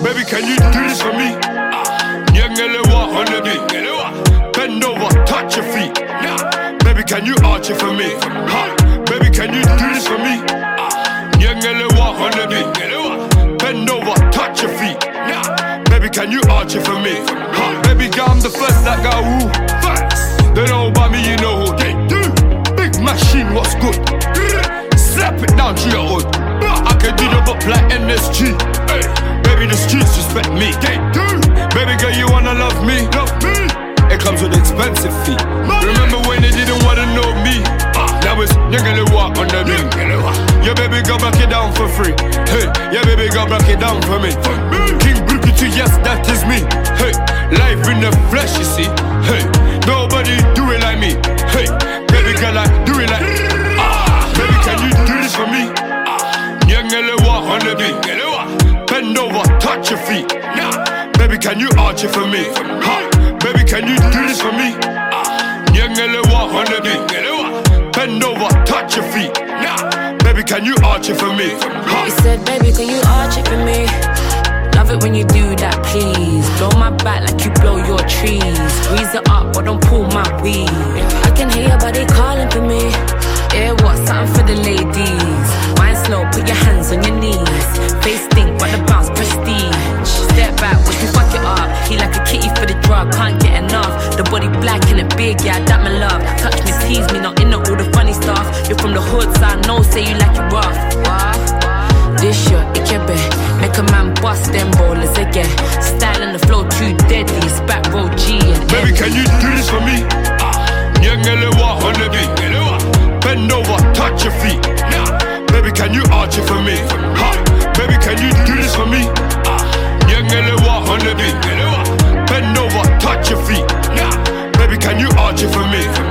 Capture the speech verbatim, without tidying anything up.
Baby, can you do this for me? Nyangelewa on the beat. Bend over, touch your feet. Baby, can you arch it for me? Ha. Baby, can you do this for me? Nyangelewa on the beat. Bend over, touch your feet. Baby, can you arch it for me? Ha. Baby, girl, I'm the first that got woo. Facts. They know about me, you know who they do. Big machine, what's good? Slap it down to your hood. I can do the book like N S G. Hey. Baby, the streets respect me. They do. Baby girl, you wanna love me? Love me. It comes with expensive fee. Money. Remember when they didn't wanna know me? Ah. Now it's Nyangelewa on the beat. Yeah, baby girl, break it down for free. Hey, yeah, baby girl, break it down for me. For me. King Brukutu, yes, that is me. Hey, life in the flesh, you see. Hey, nobody do it like me. Hey, baby girl, I do it like. Ah, baby, can you do this for me? Nyangelewa on the beat. Bend over, touch your feet. Baby, can you arch it for me? Ha. Baby, can you do this for me? Nyangelewa on the beat. Bend over, touch your feet. Baby, can you arch it for me? Ha. He said, baby, can you arch it for me? Love it when you do that, please. Blow my back like you blow your trees. Squeeze it up, but don't pull my weed. I can hear your body calling for me. Yeah, what? Something for the ladies. Mind slow, put your hands on your knees. Face stink, but the bounce prestige. Step back, watch me fuck it up. He like a kitty for the drug, can't get enough. The body black and a big, yeah, that my love. Touch me, tease me, not into all the funny stuff. You're from the hood, so I know, say you like it rough. What? This your ikebe. Make a man bust them ballers again. Style and the flow too deadly. Spat roll G and baby, can you do this for me? Nyangelewa on the beat. Bend over, touch your feet. Baby, can you arch it for me? Ha. Baby, can you do this for me? Nyangelewa on the beat. Bend over, touch your feet. Baby, can you arch it for me?